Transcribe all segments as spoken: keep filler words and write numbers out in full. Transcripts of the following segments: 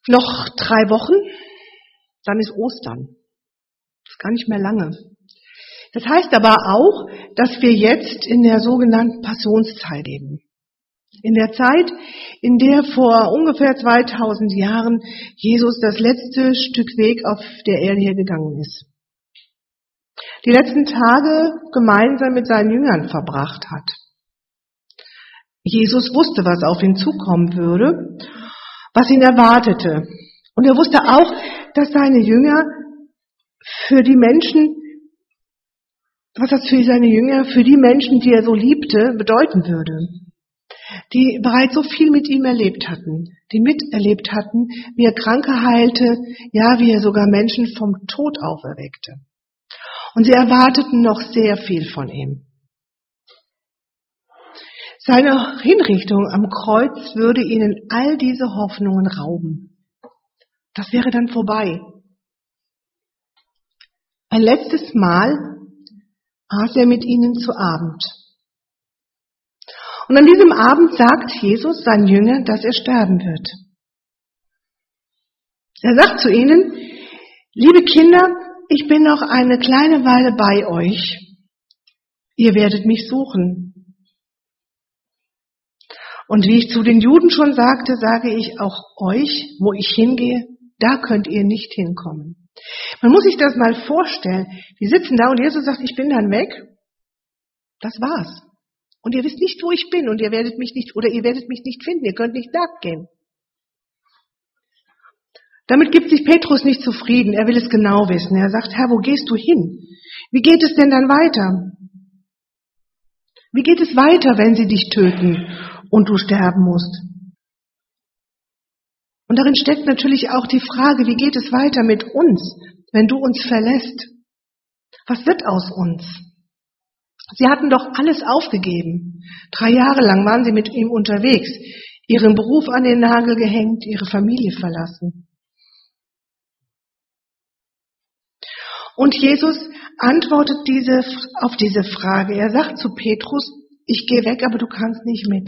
Noch drei Wochen, dann ist Ostern. Das ist gar nicht mehr lange. Das heißt aber auch, dass wir jetzt in der sogenannten Passionszeit leben. In der Zeit, in der vor ungefähr zweitausend Jahren Jesus das letzte Stück Weg auf der Erde hier gegangen ist. Die letzten Tage gemeinsam mit seinen Jüngern verbracht hat. Jesus wusste, was auf ihn zukommen würde, was ihn erwartete. Und er wusste auch, dass seine Jünger für die Menschen, was das für seine Jünger, für die Menschen, die er so liebte, bedeuten würde. Die bereits so viel mit ihm erlebt hatten, die miterlebt hatten, wie er Kranke heilte, ja, wie er sogar Menschen vom Tod auferweckte. Und sie erwarteten noch sehr viel von ihm. Seine Hinrichtung am Kreuz würde ihnen all diese Hoffnungen rauben. Das wäre dann vorbei. Ein letztes Mal aß er mit ihnen zu Abend. Und an diesem Abend sagt Jesus seinen Jüngern, dass er sterben wird. Er sagt zu ihnen, liebe Kinder, ich bin noch eine kleine Weile bei euch. Ihr werdet mich suchen. Und wie ich zu den Juden schon sagte, sage ich auch euch, wo ich hingehe, da könnt ihr nicht hinkommen. Man muss sich das mal vorstellen. Die sitzen da und Jesus sagt, ich bin dann weg. Das war's. Und ihr wisst nicht, wo ich bin und ihr werdet mich nicht, oder ihr werdet mich nicht finden. Ihr könnt nicht nachgehen. Damit gibt sich Petrus nicht zufrieden. Er will es genau wissen. Er sagt, Herr, wo gehst du hin? Wie geht es denn dann weiter? Wie geht es weiter, wenn sie dich töten und du sterben musst? Und darin steckt natürlich auch die Frage, wie geht es weiter mit uns, wenn du uns verlässt? Was wird aus uns? Sie hatten doch alles aufgegeben. Drei Jahre lang waren sie mit ihm unterwegs, ihren Beruf an den Nagel gehängt, ihre Familie verlassen. Und Jesus antwortet diese, auf diese Frage. Er sagt zu Petrus, ich gehe weg, aber du kannst nicht mit.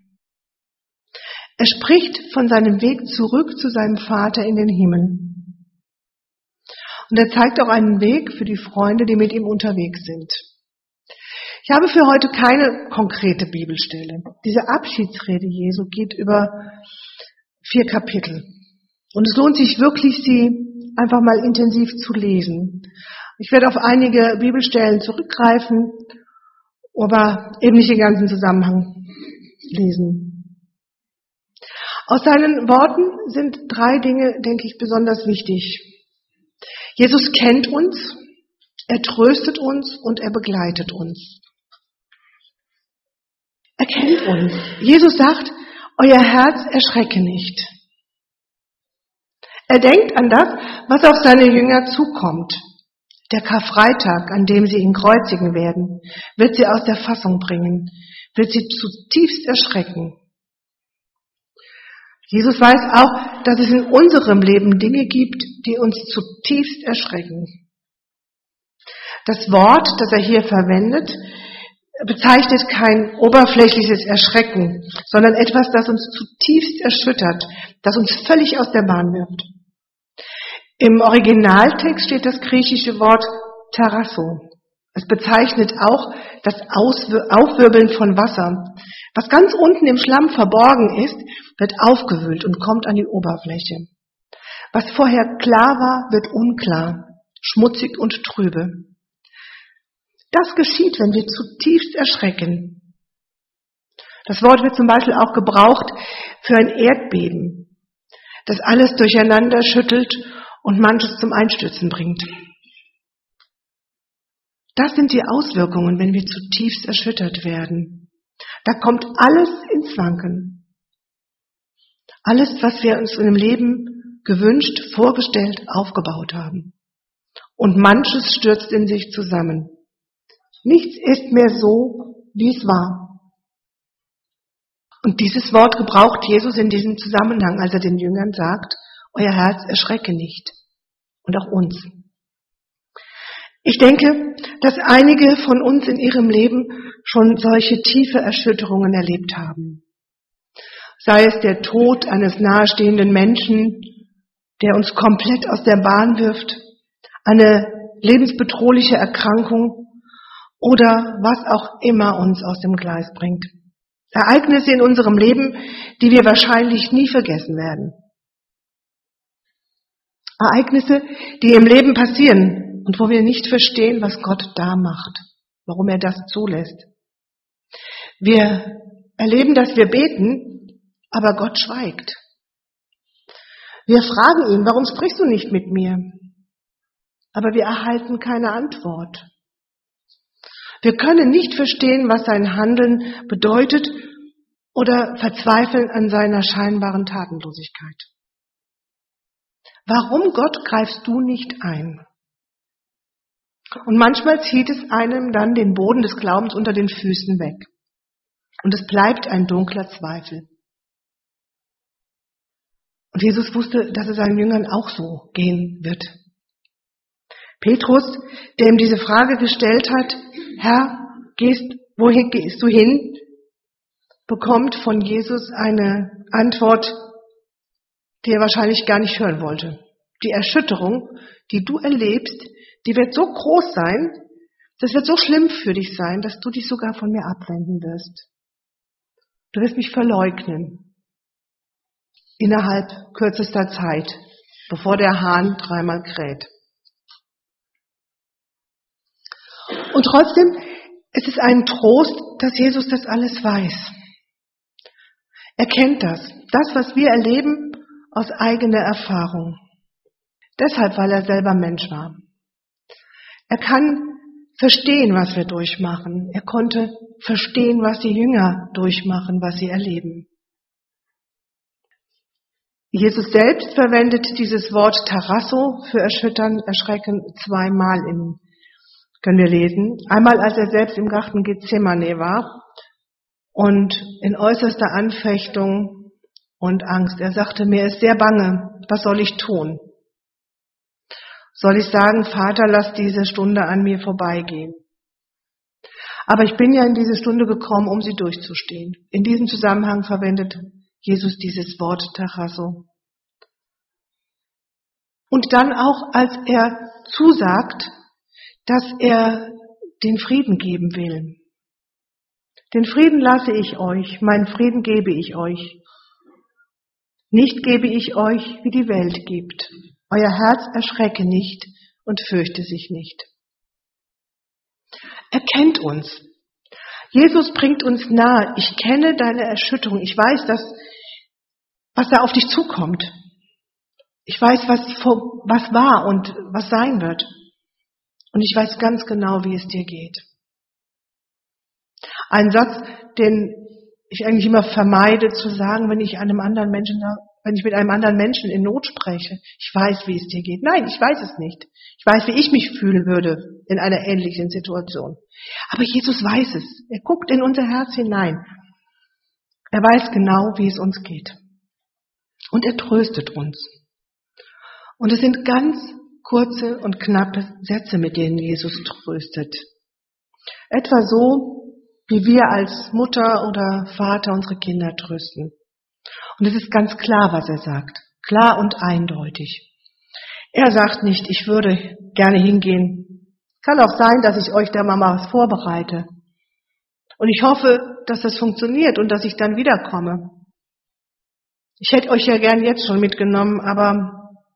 Er spricht von seinem Weg zurück zu seinem Vater in den Himmel. Und er zeigt auch einen Weg für die Freunde, die mit ihm unterwegs sind. Ich habe für heute keine konkrete Bibelstelle. Diese Abschiedsrede Jesu geht über vier Kapitel. Und es lohnt sich wirklich, sie einfach mal intensiv zu lesen. Ich werde auf einige Bibelstellen zurückgreifen, aber eben nicht den ganzen Zusammenhang lesen. Aus seinen Worten sind drei Dinge, denke ich, besonders wichtig. Jesus kennt uns, er tröstet uns und er begleitet uns. Er kennt uns. Jesus sagt, euer Herz erschrecke nicht. Er denkt an das, was auf seine Jünger zukommt. Der Karfreitag, an dem sie ihn kreuzigen werden, wird sie aus der Fassung bringen, wird sie zutiefst erschrecken. Jesus weiß auch, dass es in unserem Leben Dinge gibt, die uns zutiefst erschrecken. Das Wort, das er hier verwendet, bezeichnet kein oberflächliches Erschrecken, sondern etwas, das uns zutiefst erschüttert, das uns völlig aus der Bahn wirft. Im Originaltext steht das griechische Wort Tarasso. Es bezeichnet auch das Aufwirbeln von Wasser. Was ganz unten im Schlamm verborgen ist, wird aufgewühlt und kommt an die Oberfläche. Was vorher klar war, wird unklar, schmutzig und trübe. Das geschieht, wenn wir zutiefst erschrecken. Das Wort wird zum Beispiel auch gebraucht für ein Erdbeben, das alles durcheinander schüttelt und manches zum Einstürzen bringt. Das sind die Auswirkungen, wenn wir zutiefst erschüttert werden. Da kommt alles ins Wanken. Alles, was wir uns in dem Leben gewünscht, vorgestellt, aufgebaut haben. Und manches stürzt in sich zusammen. Nichts ist mehr so, wie es war. Und dieses Wort gebraucht Jesus in diesem Zusammenhang, als er den Jüngern sagt, euer Herz erschrecke nicht. Und auch uns. Ich denke, dass einige von uns in ihrem Leben schon solche tiefe Erschütterungen erlebt haben. Sei es der Tod eines nahestehenden Menschen, der uns komplett aus der Bahn wirft, eine lebensbedrohliche Erkrankung oder was auch immer uns aus dem Gleis bringt. Ereignisse in unserem Leben, die wir wahrscheinlich nie vergessen werden. Ereignisse, die im Leben passieren und wo wir nicht verstehen, was Gott da macht, warum er das zulässt. Wir erleben, dass wir beten, aber Gott schweigt. Wir fragen ihn, warum sprichst du nicht mit mir? Aber wir erhalten keine Antwort. Wir können nicht verstehen, was sein Handeln bedeutet oder verzweifeln an seiner scheinbaren Tatenlosigkeit. Warum, Gott, greifst du nicht ein? Und manchmal zieht es einem dann den Boden des Glaubens unter den Füßen weg. Und es bleibt ein dunkler Zweifel. Und Jesus wusste, dass es seinen Jüngern auch so gehen wird. Petrus, der ihm diese Frage gestellt hat, Herr, gehst, wohin gehst du hin? Bekommt von Jesus eine Antwort, die er wahrscheinlich gar nicht hören wollte. Die Erschütterung, die du erlebst, die wird so groß sein, das wird so schlimm für dich sein, dass du dich sogar von mir abwenden wirst. Du wirst mich verleugnen. Innerhalb kürzester Zeit, bevor der Hahn dreimal kräht. Und trotzdem, es ist ein Trost, dass Jesus das alles weiß. Er kennt das, das, was wir erleben, aus eigener Erfahrung. Deshalb, weil er selber Mensch war. Er kann verstehen, was wir durchmachen. Er konnte verstehen, was die Jünger durchmachen, was sie erleben. Jesus selbst verwendet dieses Wort Tarasso für erschüttern, erschrecken zweimal in, können wir lesen. Einmal, als er selbst im Garten Gethsemane war und in äußerster Anfechtung und Angst. Er sagte, mir ist sehr bange, was soll ich tun? Soll ich sagen, Vater, lass diese Stunde an mir vorbeigehen? Aber ich bin ja in diese Stunde gekommen, um sie durchzustehen. In diesem Zusammenhang verwendet Jesus dieses Wort Tarasso. Und dann auch, als er zusagt, dass er den Frieden geben will. Den Frieden lasse ich euch, meinen Frieden gebe ich euch. Nicht gebe ich euch, wie die Welt gibt. Euer Herz erschrecke nicht und fürchte sich nicht. Er kennt uns. Jesus bringt uns nahe. Ich kenne deine Erschütterung. Ich weiß, dass, was da auf dich zukommt. Ich weiß, was, was war und was sein wird. Und ich weiß ganz genau, wie es dir geht. Ein Satz, den ich eigentlich immer vermeide zu sagen, wenn ich einem anderen Menschen, wenn ich mit einem anderen Menschen in Not spreche. Ich weiß, wie es dir geht. Nein, ich weiß es nicht. Ich weiß, wie ich mich fühlen würde in einer ähnlichen Situation. Aber Jesus weiß es. Er guckt in unser Herz hinein. Er weiß genau, wie es uns geht. Und er tröstet uns. Und es sind ganz kurze und knappe Sätze, mit denen Jesus tröstet. Etwa so, wie wir als Mutter oder Vater unsere Kinder trösten. Und es ist ganz klar, was er sagt. Klar und eindeutig. Er sagt nicht, ich würde gerne hingehen. Kann auch sein, dass ich euch der Mama was vorbereite. Und ich hoffe, dass das funktioniert und dass ich dann wiederkomme. Ich hätte euch ja gern jetzt schon mitgenommen, aber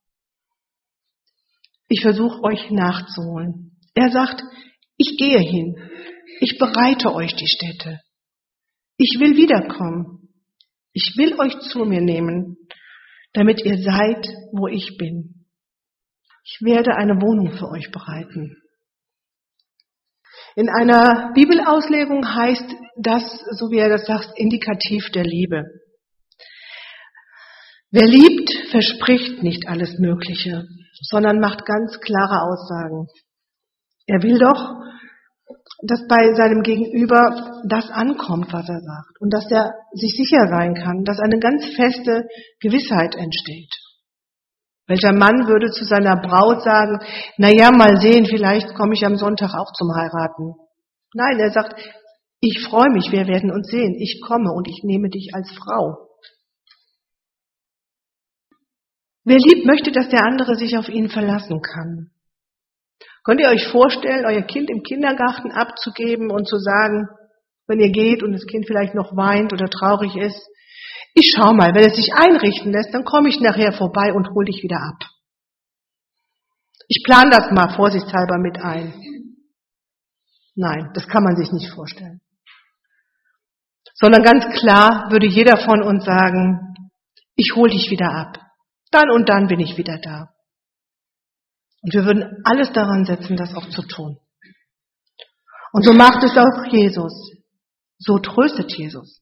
ich versuche euch nachzuholen. Er sagt, ich gehe hin. Ich bereite euch die Stätte. Ich will wiederkommen. Ich will euch zu mir nehmen, damit ihr seid, wo ich bin. Ich werde eine Wohnung für euch bereiten. In einer Bibelauslegung heißt das, so wie er das sagt, indikativ der Liebe. Wer liebt, verspricht nicht alles Mögliche, sondern macht ganz klare Aussagen. Er will doch, dass bei seinem Gegenüber das ankommt, was er sagt. Und dass er sich sicher sein kann, dass eine ganz feste Gewissheit entsteht. Welcher Mann würde zu seiner Braut sagen, na ja, mal sehen, vielleicht komme ich am Sonntag auch zum Heiraten. Nein, er sagt, ich freue mich, wir werden uns sehen. Ich komme und ich nehme dich als Frau. Wer liebt, möchte, dass der andere sich auf ihn verlassen kann. Könnt ihr euch vorstellen, euer Kind im Kindergarten abzugeben und zu sagen, wenn ihr geht und das Kind vielleicht noch weint oder traurig ist, ich schau mal, wenn es sich einrichten lässt, dann komme ich nachher vorbei und hol dich wieder ab. Ich plane das mal vorsichtshalber mit ein. Nein, das kann man sich nicht vorstellen. Sondern ganz klar würde jeder von uns sagen, ich hol dich wieder ab. Dann und dann bin ich wieder da. Und wir würden alles daran setzen, das auch zu tun. Und so macht es auch Jesus. So tröstet Jesus.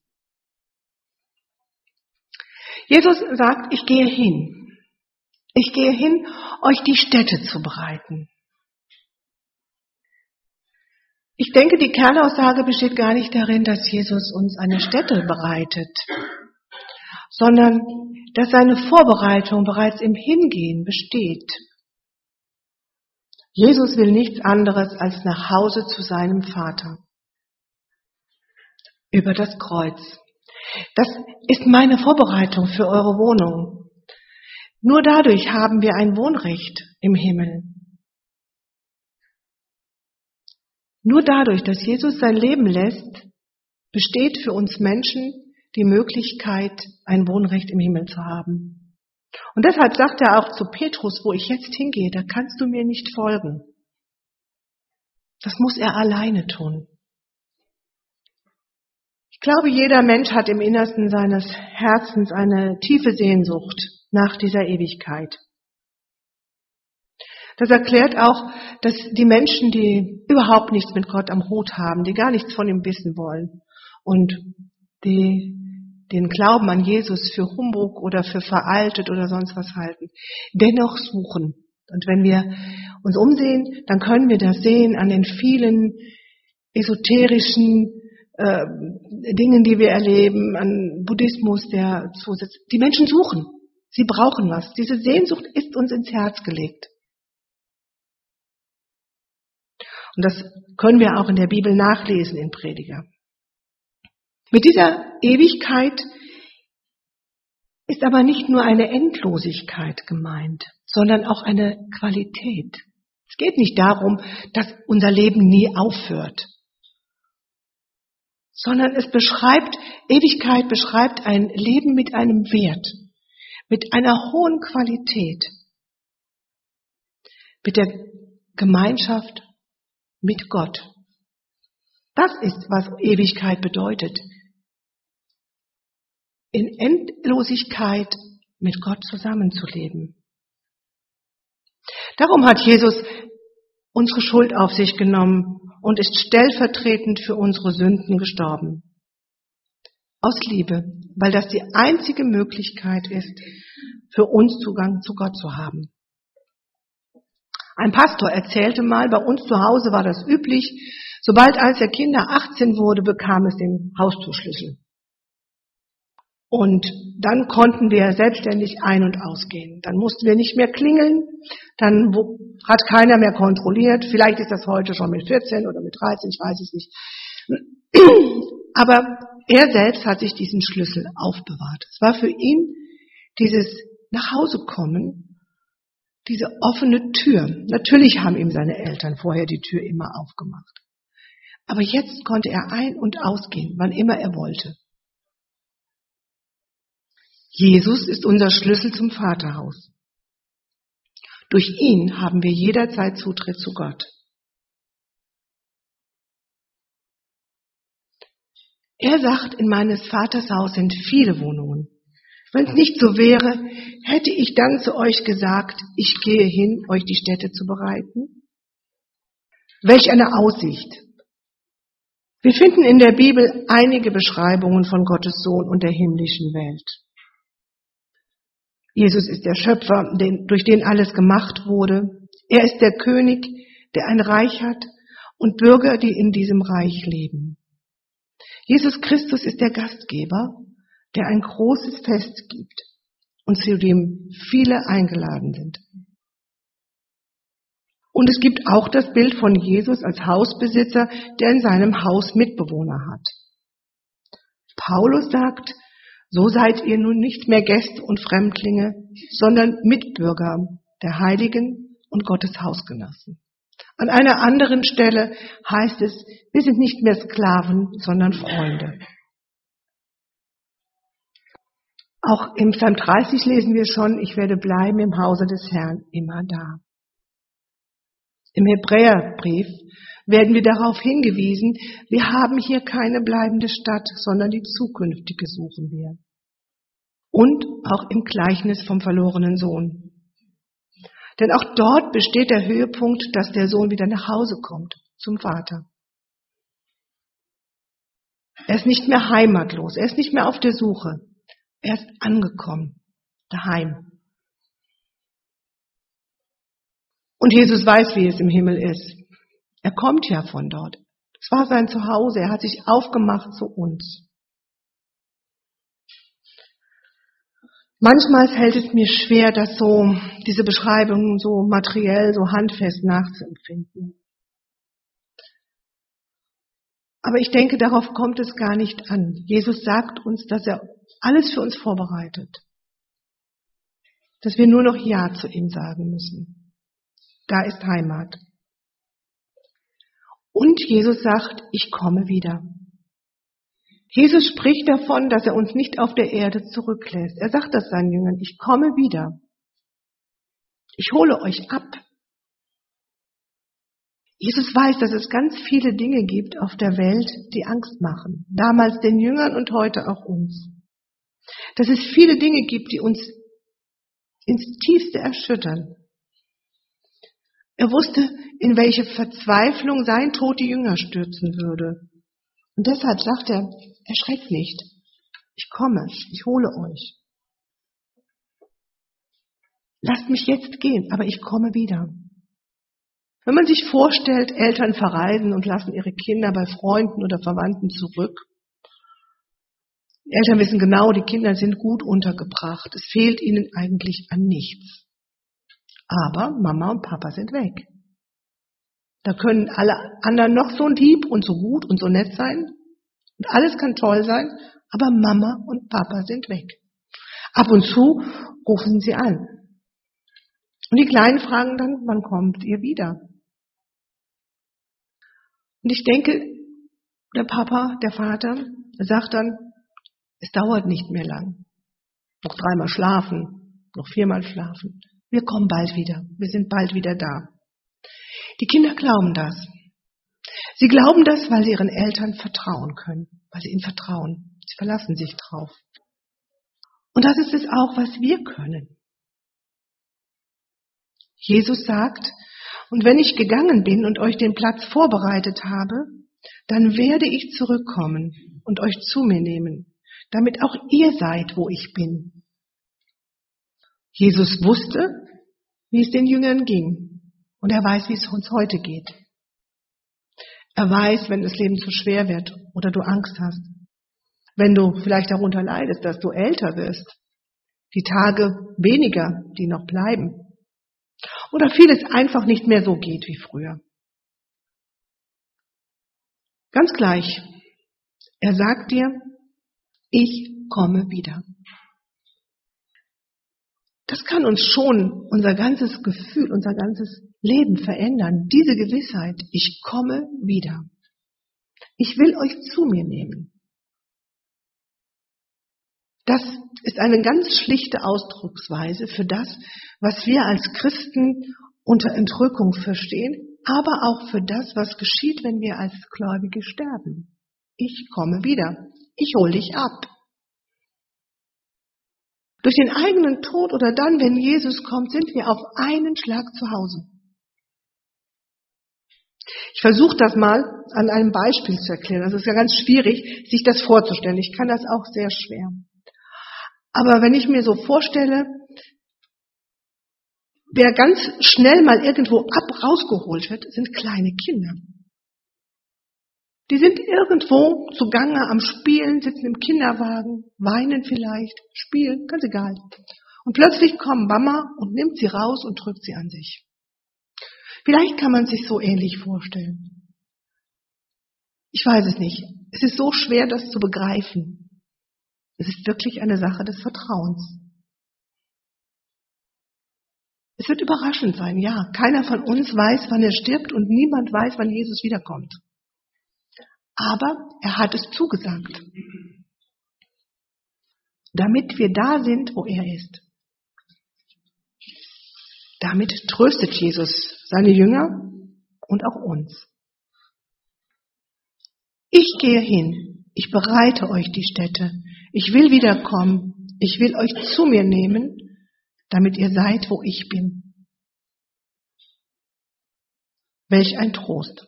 Jesus sagt, ich gehe hin. Ich gehe hin, euch die Stätte zu bereiten. Ich denke, die Kernaussage besteht gar nicht darin, dass Jesus uns eine Stätte bereitet, sondern dass seine Vorbereitung bereits im Hingehen besteht. Jesus will nichts anderes als nach Hause zu seinem Vater. Über das Kreuz. Das ist meine Vorbereitung für eure Wohnung. Nur dadurch haben wir ein Wohnrecht im Himmel. Nur dadurch, dass Jesus sein Leben lässt, besteht für uns Menschen die Möglichkeit, ein Wohnrecht im Himmel zu haben. Und deshalb sagt er auch zu Petrus, wo ich jetzt hingehe, da kannst du mir nicht folgen. Das muss er alleine tun. Ich glaube, jeder Mensch hat im Innersten seines Herzens eine tiefe Sehnsucht nach dieser Ewigkeit. Das erklärt auch, dass die Menschen, die überhaupt nichts mit Gott am Hut haben, die gar nichts von ihm wissen wollen und die den Glauben an Jesus für Humbug oder für veraltet oder sonst was halten, dennoch suchen. Und wenn wir uns umsehen, dann können wir das sehen an den vielen esoterischen äh, Dingen, die wir erleben, an Buddhismus, der zusitzt. Die Menschen suchen. Sie brauchen was. Diese Sehnsucht ist uns ins Herz gelegt. Und das können wir auch in der Bibel nachlesen, in Prediger. Mit dieser Ewigkeit ist aber nicht nur eine Endlosigkeit gemeint, sondern auch eine Qualität. Es geht nicht darum, dass unser Leben nie aufhört, sondern es beschreibt, Ewigkeit beschreibt ein Leben mit einem Wert, mit einer hohen Qualität, mit der Gemeinschaft mit Gott. Das ist, was Ewigkeit bedeutet. In Endlosigkeit mit Gott zusammenzuleben. Darum hat Jesus unsere Schuld auf sich genommen und ist stellvertretend für unsere Sünden gestorben. Aus Liebe, weil das die einzige Möglichkeit ist, für uns Zugang zu Gott zu haben. Ein Pastor erzählte mal, bei uns zu Hause war das üblich, sobald eins der Kinder achtzehn wurde, bekam es den Haustürschlüssel. Und dann konnten wir selbstständig ein- und ausgehen. Dann mussten wir nicht mehr klingeln, dann hat keiner mehr kontrolliert. Vielleicht ist das heute schon mit vierzehn oder mit dreizehn, ich weiß es nicht. Aber er selbst hat sich diesen Schlüssel aufbewahrt. Es war für ihn dieses Nachhausekommen, diese offene Tür. Natürlich haben ihm seine Eltern vorher die Tür immer aufgemacht. Aber jetzt konnte er ein- und ausgehen, wann immer er wollte. Jesus ist unser Schlüssel zum Vaterhaus. Durch ihn haben wir jederzeit Zutritt zu Gott. Er sagt, in meines Vaters Haus sind viele Wohnungen. Wenn es nicht so wäre, hätte ich dann zu euch gesagt, ich gehe hin, euch die Stätte zu bereiten. Welch eine Aussicht! Wir finden in der Bibel einige Beschreibungen von Gottes Sohn und der himmlischen Welt. Jesus ist der Schöpfer, den, durch den alles gemacht wurde. Er ist der König, der ein Reich hat und Bürger, die in diesem Reich leben. Jesus Christus ist der Gastgeber, der ein großes Fest gibt und zu dem viele eingeladen sind. Und es gibt auch das Bild von Jesus als Hausbesitzer, der in seinem Haus Mitbewohner hat. Paulus sagt, So seid ihr nun nicht mehr Gäste und Fremdlinge, sondern Mitbürger der Heiligen und Gottes Hausgenossen. An einer anderen Stelle heißt es, wir sind nicht mehr Sklaven, sondern Freunde. Auch im Psalm dreißig lesen wir schon, ich werde bleiben im Hause des Herrn, immer da. Im Hebräerbrief werden wir darauf hingewiesen, wir haben hier keine bleibende Stadt, sondern die zukünftige suchen wir. Und auch im Gleichnis vom verlorenen Sohn. Denn auch dort besteht der Höhepunkt, dass der Sohn wieder nach Hause kommt, zum Vater. Er ist nicht mehr heimatlos, er ist nicht mehr auf der Suche. Er ist angekommen, daheim. Und Jesus weiß, wie es im Himmel ist. Er kommt ja von dort. Es war sein Zuhause, er hat sich aufgemacht zu uns. Manchmal fällt es mir schwer, das so, diese Beschreibungen so materiell, so handfest nachzuempfinden. Aber ich denke, darauf kommt es gar nicht an. Jesus sagt uns, dass er alles für uns vorbereitet. Dass wir nur noch Ja zu ihm sagen müssen. Da ist Heimat. Und Jesus sagt, ich komme wieder. Jesus spricht davon, dass er uns nicht auf der Erde zurücklässt. Er sagt das seinen Jüngern, ich komme wieder. Ich hole euch ab. Jesus weiß, dass es ganz viele Dinge gibt auf der Welt, die Angst machen. Damals den Jüngern und heute auch uns. Dass es viele Dinge gibt, die uns ins Tiefste erschüttern. Er wusste, in welche Verzweiflung sein Tod die Jünger stürzen würde. Und deshalb sagt er, erschreckt nicht. Ich komme, ich hole euch. Lasst mich jetzt gehen, aber ich komme wieder. Wenn man sich vorstellt, Eltern verreisen und lassen ihre Kinder bei Freunden oder Verwandten zurück. Die Eltern wissen genau, die Kinder sind gut untergebracht. Es fehlt ihnen eigentlich an nichts. Aber Mama und Papa sind weg. Da können alle anderen noch so lieb und so gut und so nett sein. Und alles kann toll sein, aber Mama und Papa sind weg. Ab und zu rufen sie an. Und die Kleinen fragen dann, wann kommt ihr wieder? Und ich denke, der Papa, der Vater, der sagt dann, es dauert nicht mehr lang. Noch dreimal schlafen, noch viermal schlafen. Wir kommen bald wieder, wir sind bald wieder da. Die Kinder glauben das. Sie glauben das, weil sie ihren Eltern vertrauen können, weil sie ihnen vertrauen. Sie verlassen sich drauf. Und das ist es auch, was wir können. Jesus sagt, und wenn ich gegangen bin und euch den Platz vorbereitet habe, dann werde ich zurückkommen und euch zu mir nehmen, damit auch ihr seid, wo ich bin. Jesus wusste, wie es den Jüngern ging. Und er weiß, wie es uns heute geht. Er weiß, wenn das Leben zu schwer wird oder du Angst hast. Wenn du vielleicht darunter leidest, dass du älter wirst. Die Tage weniger, die noch bleiben. Oder vieles einfach nicht mehr so geht wie früher. Ganz gleich. Er sagt dir, ich komme wieder. Das kann uns schon unser ganzes Gefühl, unser ganzes Leben verändern. Diese Gewissheit, ich komme wieder. Ich will euch zu mir nehmen. Das ist eine ganz schlichte Ausdrucksweise für das, was wir als Christen unter Entrückung verstehen, aber auch für das, was geschieht, wenn wir als Gläubige sterben. Ich komme wieder. Ich hole dich ab. Durch den eigenen Tod oder dann, wenn Jesus kommt, sind wir auf einen Schlag zu Hause. Ich versuche das mal an einem Beispiel zu erklären. Das ist ja ganz schwierig, sich das vorzustellen. Ich kann das auch sehr schwer. Aber wenn ich mir so vorstelle, wer ganz schnell mal irgendwo ab rausgeholt wird, sind kleine Kinder. Die sind irgendwo zugange am Spielen, sitzen im Kinderwagen, weinen vielleicht, spielen, ganz egal. Und plötzlich kommt Mama und nimmt sie raus und drückt sie an sich. Vielleicht kann man sich so ähnlich vorstellen. Ich weiß es nicht. Es ist so schwer, das zu begreifen. Es ist wirklich eine Sache des Vertrauens. Es wird überraschend sein, ja. Keiner von uns weiß, wann er stirbt und niemand weiß, wann Jesus wiederkommt. Aber er hat es zugesagt, damit wir da sind, wo er ist. Damit tröstet Jesus seine Jünger und auch uns. Ich gehe hin, ich bereite euch die Stätte, ich will wiederkommen, ich will euch zu mir nehmen, damit ihr seid, wo ich bin. Welch ein Trost.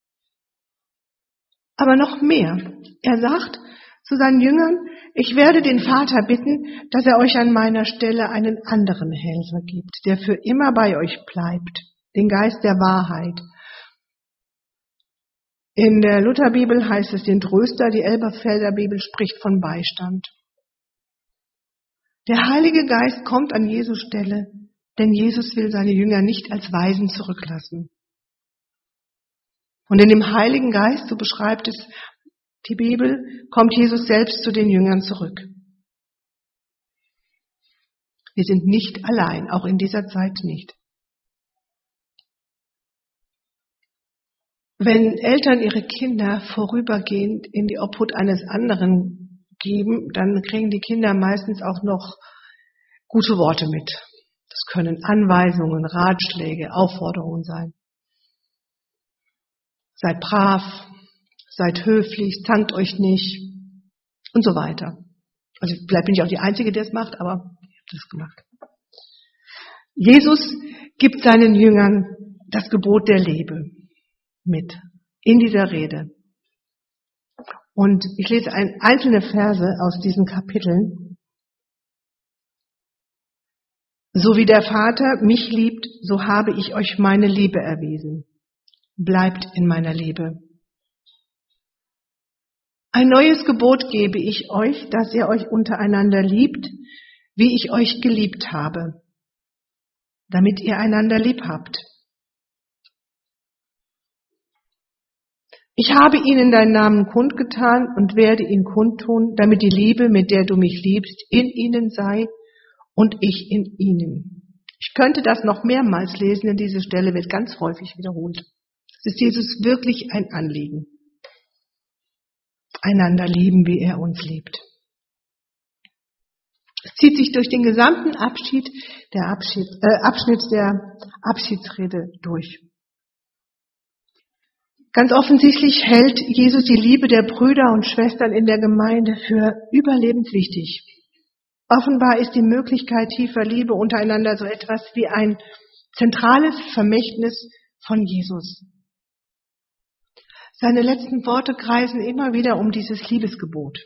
Aber noch mehr. Er sagt zu seinen Jüngern, ich werde den Vater bitten, dass er euch an meiner Stelle einen anderen Helfer gibt, der für immer bei euch bleibt, den Geist der Wahrheit. In der Lutherbibel heißt es den Tröster, die Elberfelder Bibel spricht von Beistand. Der Heilige Geist kommt an Jesu Stelle, denn Jesus will seine Jünger nicht als Waisen zurücklassen. Und in dem Heiligen Geist, so beschreibt es die Bibel, kommt Jesus selbst zu den Jüngern zurück. Wir sind nicht allein, auch in dieser Zeit nicht. Wenn Eltern ihre Kinder vorübergehend in die Obhut eines anderen geben, dann kriegen die Kinder meistens auch noch gute Worte mit. Das können Anweisungen, Ratschläge, Aufforderungen sein. Seid brav, seid höflich, zankt euch nicht und so weiter. Also vielleicht bin ich auch die Einzige, die das macht, aber ich habe das gemacht. Jesus gibt seinen Jüngern das Gebot der Liebe mit in dieser Rede. Und ich lese ein, einzelne Verse aus diesen Kapiteln. So wie der Vater mich liebt, so habe ich euch meine Liebe erwiesen. Bleibt in meiner Liebe. Ein neues Gebot gebe ich euch, dass ihr euch untereinander liebt, wie ich euch geliebt habe, damit ihr einander lieb habt. Ich habe ihnen deinen Namen kundgetan und werde ihn kundtun, damit die Liebe, mit der du mich liebst, in ihnen sei und ich in ihnen. Ich könnte das noch mehrmals lesen, denn diese Stelle wird ganz häufig wiederholt. Es ist Jesus wirklich ein Anliegen. Einander lieben, wie er uns liebt. Es zieht sich durch den gesamten Abschied der Abschied, äh, Abschnitt der Abschiedsrede durch. Ganz offensichtlich hält Jesus die Liebe der Brüder und Schwestern in der Gemeinde für überlebenswichtig. Offenbar ist die Möglichkeit tiefer Liebe untereinander so etwas wie ein zentrales Vermächtnis von Jesus. Seine letzten Worte kreisen immer wieder um dieses Liebesgebot.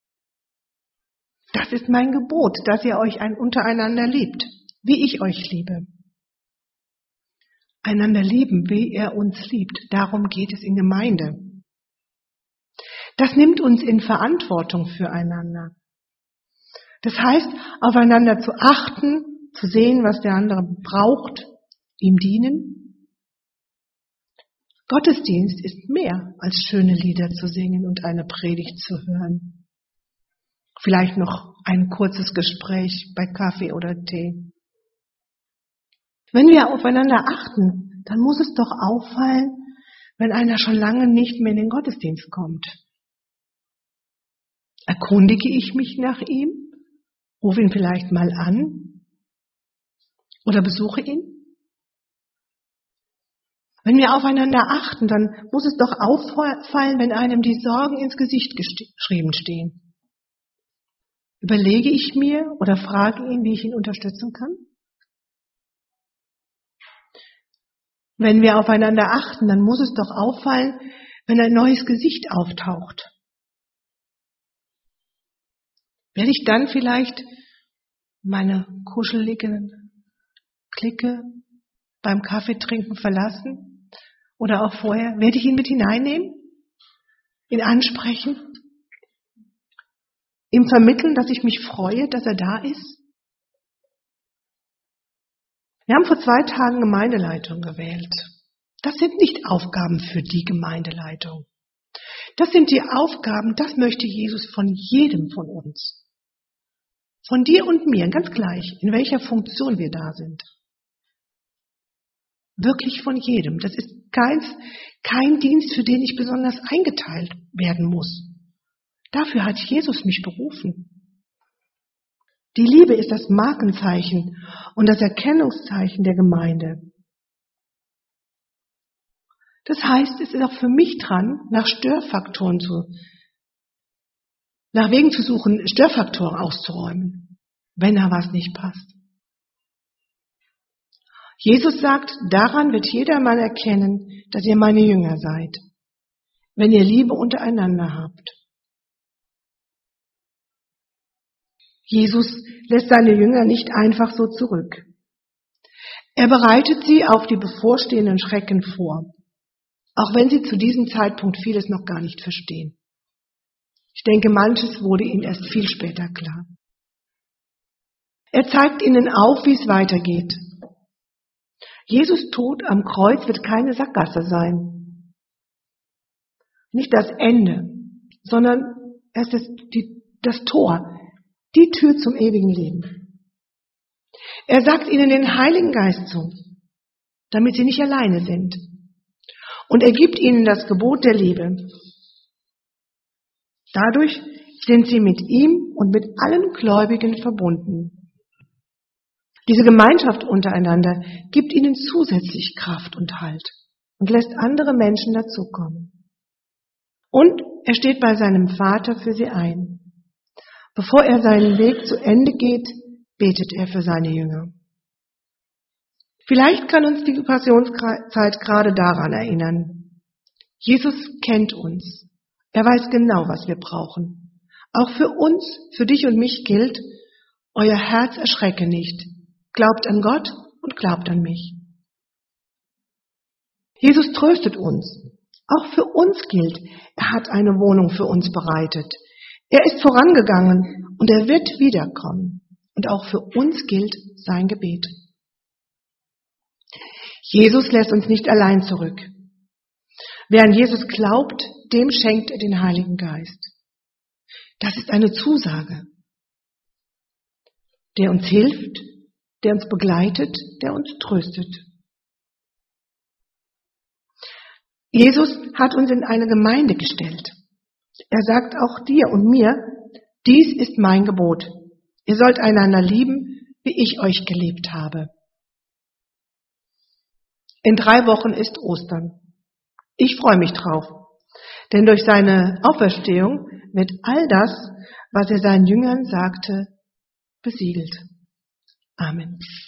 Das ist mein Gebot, dass ihr euch ein untereinander liebt, wie ich euch liebe. Einander lieben, wie er uns liebt. Darum geht es in Gemeinde. Das nimmt uns in Verantwortung füreinander. Das heißt, aufeinander zu achten, zu sehen, was der andere braucht, ihm dienen. Gottesdienst ist mehr als schöne Lieder zu singen und eine Predigt zu hören. Vielleicht noch ein kurzes Gespräch bei Kaffee oder Tee. Wenn wir aufeinander achten, dann muss es doch auffallen, wenn einer schon lange nicht mehr in den Gottesdienst kommt. Erkundige ich mich nach ihm? Rufe ihn vielleicht mal an? Oder besuche ihn? Wenn wir aufeinander achten, dann muss es doch auffallen, wenn einem die Sorgen ins Gesicht geschrieben stehen. Überlege ich mir oder frage ihn, wie ich ihn unterstützen kann? Wenn wir aufeinander achten, dann muss es doch auffallen, wenn ein neues Gesicht auftaucht. Werde ich dann vielleicht meine kuschelige Clique beim Kaffeetrinken verlassen? Oder auch vorher? Werde ich ihn mit hineinnehmen? Ihn ansprechen? Ihm vermitteln, dass ich mich freue, dass er da ist? Wir haben vor zwei Tagen Gemeindeleitung gewählt. Das sind nicht Aufgaben für die Gemeindeleitung. Das sind die Aufgaben, das möchte Jesus von jedem von uns. Von dir und mir, ganz gleich, in welcher Funktion wir da sind. Wirklich von jedem. Das ist kein, kein Dienst, für den ich besonders eingeteilt werden muss. Dafür hat Jesus mich berufen. Die Liebe ist das Markenzeichen und das Erkennungszeichen der Gemeinde. Das heißt, es ist auch für mich dran, nach Störfaktoren zu, nach Wegen zu suchen, Störfaktoren auszuräumen, wenn da was nicht passt. Jesus sagt, daran wird jedermann erkennen, dass ihr meine Jünger seid, wenn ihr Liebe untereinander habt. Jesus lässt seine Jünger nicht einfach so zurück. Er bereitet sie auf die bevorstehenden Schrecken vor, auch wenn sie zu diesem Zeitpunkt vieles noch gar nicht verstehen. Ich denke, manches wurde ihnen erst viel später klar. Er zeigt ihnen auf, wie es weitergeht. Jesus' Tod am Kreuz wird keine Sackgasse sein. Nicht das Ende, sondern es ist die, das Tor, die Tür zum ewigen Leben. Er sagt ihnen den Heiligen Geist zu, damit sie nicht alleine sind. Und er gibt ihnen das Gebot der Liebe. Dadurch sind sie mit ihm und mit allen Gläubigen verbunden. Diese Gemeinschaft untereinander gibt ihnen zusätzlich Kraft und Halt und lässt andere Menschen dazukommen. Und er steht bei seinem Vater für sie ein. Bevor er seinen Weg zu Ende geht, betet er für seine Jünger. Vielleicht kann uns die Passionszeit gerade daran erinnern. Jesus kennt uns. Er weiß genau, was wir brauchen. Auch für uns, für dich und mich gilt, euer Herz erschrecke nicht. Glaubt an Gott und glaubt an mich. Jesus tröstet uns. Auch für uns gilt, er hat eine Wohnung für uns bereitet. Er ist vorangegangen und er wird wiederkommen. Und auch für uns gilt sein Gebet. Jesus lässt uns nicht allein zurück. Wer an Jesus glaubt, dem schenkt er den Heiligen Geist. Das ist eine Zusage, der uns hilft, der uns begleitet, der uns tröstet. Jesus hat uns in eine Gemeinde gestellt. Er sagt auch dir und mir, dies ist mein Gebot. Ihr sollt einander lieben, wie ich euch geliebt habe. In drei Wochen ist Ostern. Ich freue mich drauf, denn durch seine Auferstehung wird all das, was er seinen Jüngern sagte, besiegelt. Amen.